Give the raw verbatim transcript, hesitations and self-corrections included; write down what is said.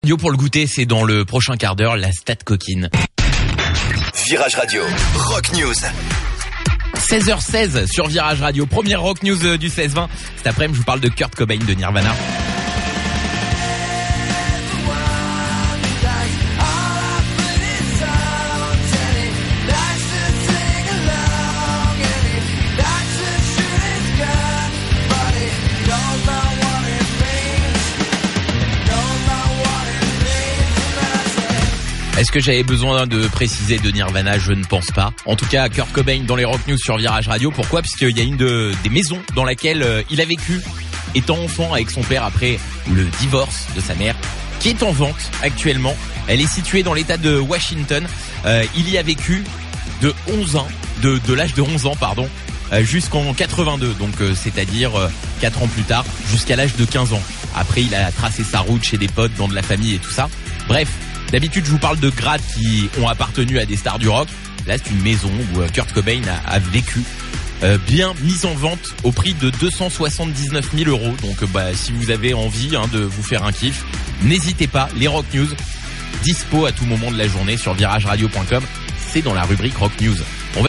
Radio pour le goûter, c'est dans le prochain quart d'heure, la stat coquine. Virage Radio, Rock News. seize heures seize sur Virage Radio, première Rock News du seize vingt. Cet après-midi, je vous parle de Kurt Cobain de Nirvana. Est-ce que j'avais besoin de préciser de Nirvana? Je ne pense pas. En tout cas, Kurt Cobain dans les Rock News sur Virage Radio. Pourquoi? Parce qu'il y a une de, des maisons dans laquelle euh, il a vécu étant enfant avec son père après le divorce de sa mère, qui est en vente actuellement. Elle est située dans l'état de Washington. Euh, il y a vécu de onze ans, de, de l'âge de onze ans, pardon, euh, jusqu'en quatre-vingt-deux. Donc, euh, c'est-à-dire euh, quatre ans plus tard, jusqu'à l'âge de quinze ans. Après, il a tracé sa route chez des potes, dans de la famille et tout ça. Bref. D'habitude, je vous parle de grades qui ont appartenu à des stars du rock. Là, c'est une maison où Kurt Cobain a, a vécu, euh, bien mise en vente au prix de deux cent soixante-dix-neuf mille euros. Donc, bah, si vous avez envie hein, de vous faire un kiff, n'hésitez pas. Les Rock News, dispo à tout moment de la journée sur virage radio point com. C'est dans la rubrique Rock News. On va